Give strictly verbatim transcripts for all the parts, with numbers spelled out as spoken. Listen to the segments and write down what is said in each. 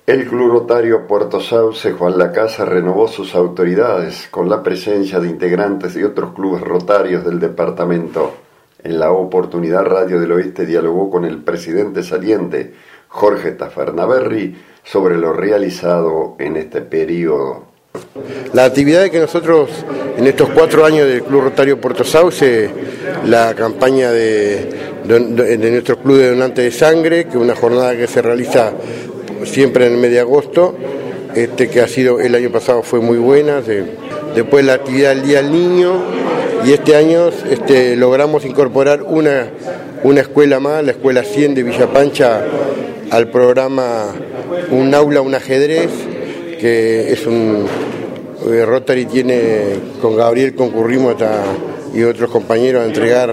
El Club Rotario Puerto Sauce Juan Lacasa renovó sus autoridades con la presencia de integrantes de otros clubes rotarios del departamento. En la oportunidad, Radio del Oeste dialogó con el presidente saliente, Jorge Tafernaberri, sobre lo realizado en este periodo. La actividad que nosotros en estos cuatro años del Club Rotario Puerto Sauce, la campaña de, de, de nuestro club de donantes de sangre, que es una jornada que se realiza siempre en el mes de agosto, este, que ha sido, el año pasado fue muy buena, de, después la actividad del Día del Niño, y este año este, logramos incorporar una, una escuela más, la Escuela cien de Villa Pancha, al programa Un Aula, un Ajedrez, que es un Rotary tiene, con Gabriel concurrimos hasta, y otros compañeros a entregar,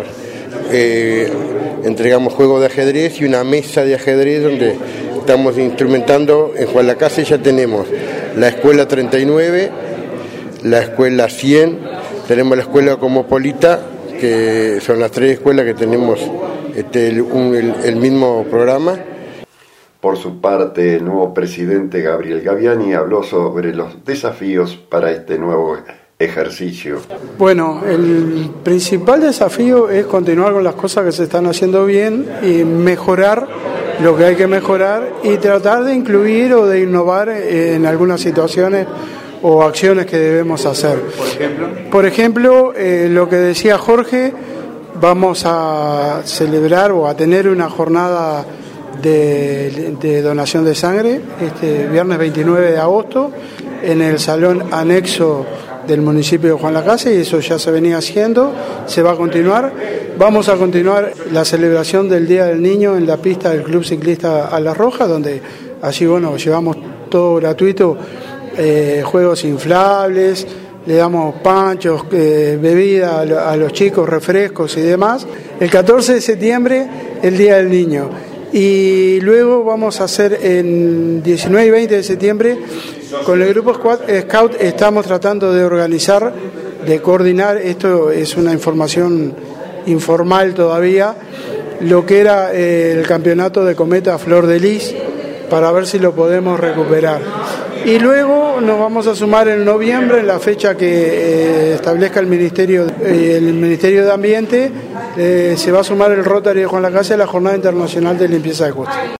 eh, entregamos juegos de ajedrez y una mesa de ajedrez donde estamos instrumentando. En Juan Lacasa ya tenemos la escuela treinta y nueve, la escuela cien, tenemos la escuela Cosmopolita, que son las tres escuelas que tenemos este, el, un, el, el mismo programa. Por su parte, el nuevo presidente Gabriel Gaviani habló sobre los desafíos para este nuevo ejercicio. Bueno, el principal desafío es continuar con las cosas que se están haciendo bien y mejorar lo que hay que mejorar y tratar de incluir o de innovar en algunas situaciones o acciones que debemos hacer. Por ejemplo, Por ejemplo eh, lo que decía Jorge, vamos a celebrar o a tener una jornada de, de donación de sangre este viernes veintinueve de agosto en el salón anexo del municipio de Juan Lacasa, y eso ya se venía haciendo, se va a continuar. Vamos a continuar la celebración del Día del Niño en la pista del Club Ciclista A La Roja, donde allí bueno llevamos todo gratuito, eh, juegos inflables, le damos panchos, eh, bebida a, a los chicos, refrescos y demás. El catorce de septiembre, el Día del Niño. Y luego vamos a hacer en diecinueve y veinte de septiembre, con el grupo Scout estamos tratando de organizar, de coordinar, esto es una información informal todavía, lo que era el campeonato de cometa Flor de Lis, para ver si lo podemos recuperar. Y luego nos vamos a sumar en noviembre, en la fecha que eh, establezca el Ministerio, eh, el Ministerio de Ambiente, eh, se va a sumar el Rotary de Juan Lacasa a la Jornada Internacional de Limpieza de Costa.